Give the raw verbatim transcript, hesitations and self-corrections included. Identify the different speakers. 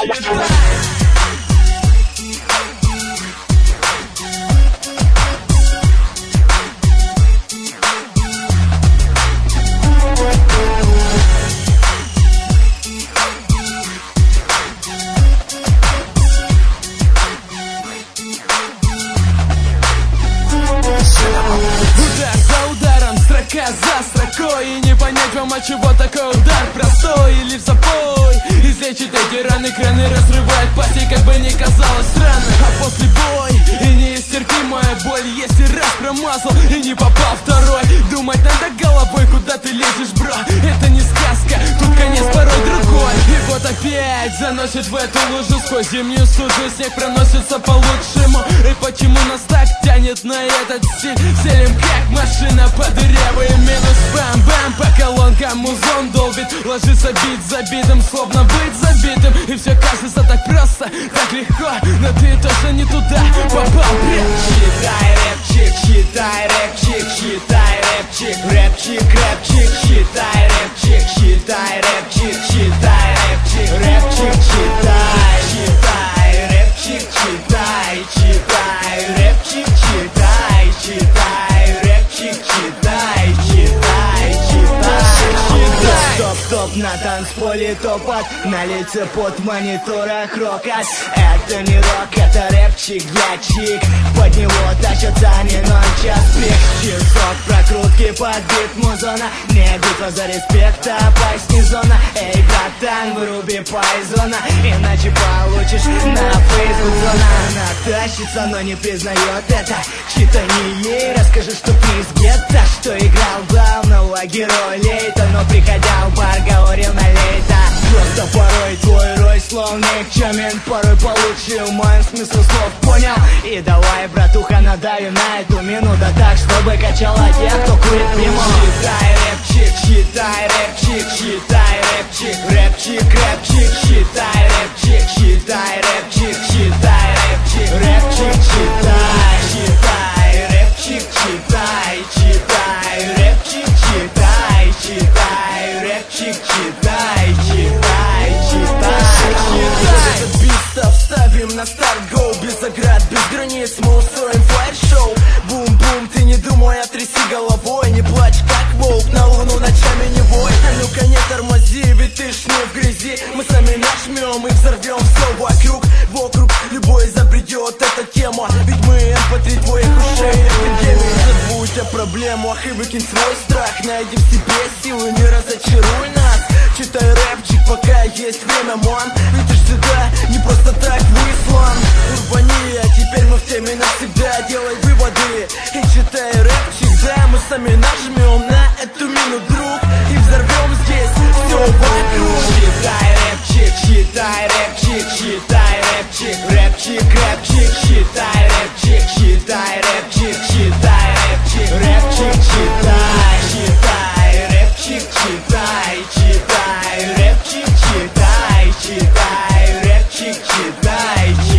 Speaker 1: За строкой, и не понять вам, от чего такой удар простой или в запой. Излечит эти раны, краны разрывает пасти, как бы не казалось странно. А после бой и неистерпимая боль, если раз промазал и не попал второй. Думать надо головой, куда ты лезешь, бро. Это не сказка, тут конец порой другой. И вот опять заносит в эту лужу, сквозь зимнюю стужу снег проносится по лучшему. И почему нас так тянет на этот стиль? Селим как машина по дырявой. Минус бам-бам, по колонкам музон долбит. Ложится бит забитым, словно быть забитым. И все кажется так просто, так легко, но ты тоже не туда попал.
Speaker 2: Читай рэпчик, читай рэпчик, читай рэпчик, рэпчик, рэпчик, читай рэпчик, читай рэпчик, читай рэпчик, рэпчик, читай, читай рэпчик, читай, читай рэпчик, читай, читай рэпчик, читай, читай, читай. Стоп, стоп, на танцполе топот, на лице под мониторах рокот. Это не рок, это рэпчик, я чик. Под него тащатся не ноль час пик. Часок прокрутки под бит музона. Не битва за респект, а пасни зона. Эй, братан, выруби пайзона, иначе получишь на фейсбук зона. Она тащится, но не признает это. Читани ей, расскажи, что ты из гетто. Что играл главного героя Лейта, но приходя в бар, говорил на лейта. Просто порой твой рой слов никчемен, порой получил мой смысл слов, понял? И давай, братуха, надаю на эту мину, да так, чтобы качала тех, кто курит приму. Читай рэпчик, читай рэпчик, читай рэпчик, рэпчик, рэпчик, читай рэпчик, читай рэпчик, читай рэпчик, рэпчик, читай, читай рэпчик, читай, читай рэпчик, читай, читай рэпчик, читай, читай, читай, читай.
Speaker 1: Этот бит вставим на старт, гоу. Без оград, без границ мы устроим фаер-шоу. Бум-бум, ты не думай, отряси головой. Не плачь, как волк, на луну ночами не вой. А ну-ка не тормози, ведь ты ж не в грязи. Мы сами нажмем и взорвем все вокруг. Вокруг любой забредет эта тема, ведь мы эм пэ три твоих ушей. Эпидемия, забудь о проблемах и выкинь свой страх. Найди в себе силы, не разочаруй нас. Читай рэпчик, пока есть время, ман. Видишь сюда, не просто так выслан. Урбания, теперь мы в теме навсегда. Делай выводы и читай рэпчик, да. Мы сами нажмем на эту мину, друг, и взорвем здесь все вокруг.
Speaker 2: Читай рэпчик, читай рэпчик, читай рэпчик, рэпчик, рэпчик, читай рэпчик, читай рэпчик, читай рэпчик, рэпчик, читай, читай рэпчик, читай, читай рэпчик, читай, читай рэпчик, читай.